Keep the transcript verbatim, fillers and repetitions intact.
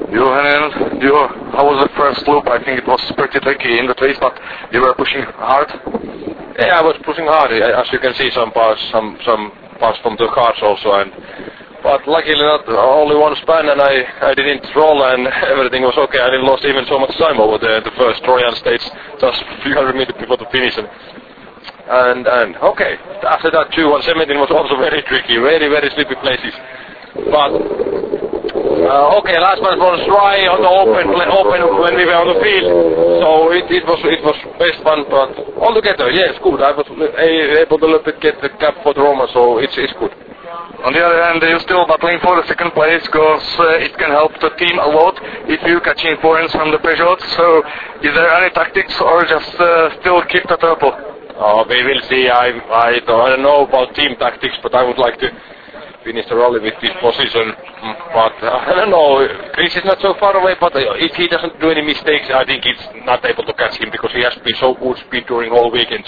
Johan, you, how was the first loop? I think it was pretty tricky in the trees, but you were pushing hard. Yeah, I was pushing hard. As you can see, some parts, some some parts from the cars also, and but luckily not only one span, and I I didn't roll, and everything was okay. I didn't lose even so much time over the the first Trojan stage, just a few hundred meters before the finish, and and, and okay. After that, two one seventeen was also very tricky, very very slippery places, but. Uh, okay, last one was dry on the open, open when we were on the field, so it, it was it was best fun, but altogether, yes, good. I was able to little bit get the cap for the Roma, so it's it's good. On the other hand, you're still battling for the second place, because uh, it can help the team a lot if you catching points from the Peugeot. So, is there any tactics, or just uh, still keep the purple? Oh, we will see. I I don't, I don't know about team tactics, but I would like to finish the rally with this position, but uh, I don't know, Chris is not so far away, but uh, if he doesn't do any mistakes, I think he's not able to catch him, because he has been so good speed during all weekend.